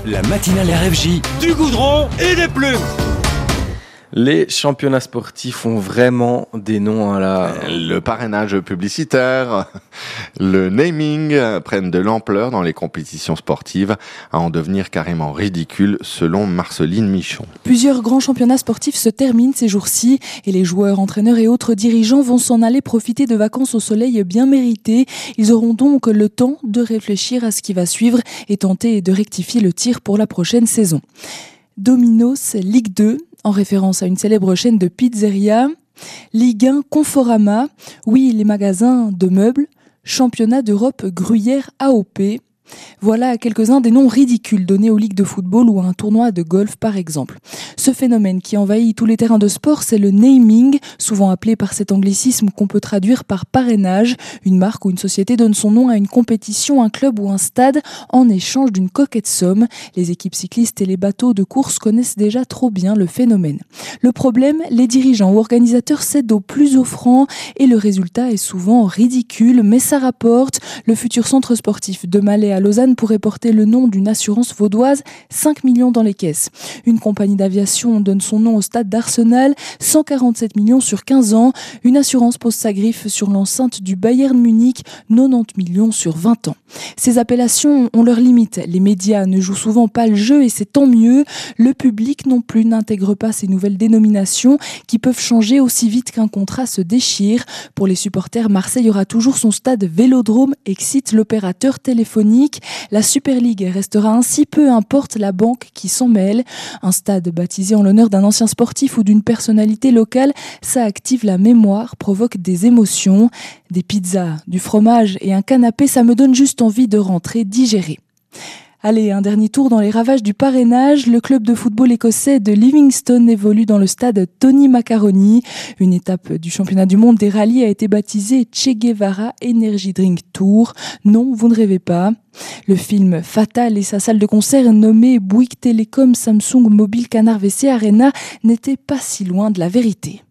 La matinale RFJ, du goudron et des plumes. Les championnats sportifs ont vraiment des noms à la... Le parrainage publicitaire, le naming prennent de l'ampleur dans les compétitions sportives à en devenir carrément ridicule selon Marceline Michon. Plusieurs grands championnats sportifs se terminent ces jours-ci et les joueurs, entraîneurs et autres dirigeants vont s'en aller profiter de vacances au soleil bien méritées. Ils auront donc le temps de réfléchir à ce qui va suivre et tenter de rectifier le tir pour la prochaine saison. Domino's Ligue 2, en référence à une célèbre chaîne de pizzeria. Ligue 1 Conforama, oui les magasins de meubles. Championnat d'Europe Gruyère AOP. Voilà quelques-uns des noms ridicules donnés aux ligues de football ou à un tournoi de golf par exemple. Ce phénomène qui envahit tous les terrains de sport, c'est le naming, souvent appelé par cet anglicisme qu'on peut traduire par parrainage. Une marque ou une société donne son nom à une compétition, un club ou un stade en échange d'une coquette somme. Les équipes cyclistes et les bateaux de course connaissent déjà trop bien le phénomène. Le problème, les dirigeants ou organisateurs cèdent au plus offrant et le résultat est souvent ridicule, mais ça rapporte. Le futur centre sportif de Malais à Lausanne pourrait porter le nom d'une assurance vaudoise, 5 millions dans les caisses. Une compagnie d'aviation donne son nom au stade d'Arsenal, 147 millions sur 15 ans. Une assurance pose sa griffe sur l'enceinte du Bayern Munich, 90 millions sur 20 ans. Ces appellations ont leurs limites. Les médias ne jouent souvent pas le jeu et c'est tant mieux. Le public non plus n'intègre pas ces nouvelles dénominations qui peuvent changer aussi vite qu'un contrat se déchire. Pour les supporters, Marseille aura toujours son stade Vélodrome, excite l'opérateur téléphonique. La Super League restera ainsi, peu importe la banque qui s'en mêle. Un stade baptisé en l'honneur d'un ancien sportif ou d'une personnalité locale, ça active la mémoire, provoque des émotions. Des pizzas, du fromage et un canapé, ça me donne juste envie de rentrer digérer. Allez, un dernier tour dans les ravages du parrainage. Le club de football écossais de Livingstone évolue dans le stade Tony Macaroni. Une étape du championnat du monde des rallyes a été baptisée Che Guevara Energy Drink Tour. Non, vous ne rêvez pas. Le film Fatal et sa salle de concert nommée Bouygues Telecom Samsung Mobile Canard WC Arena n'était pas si loin de la vérité.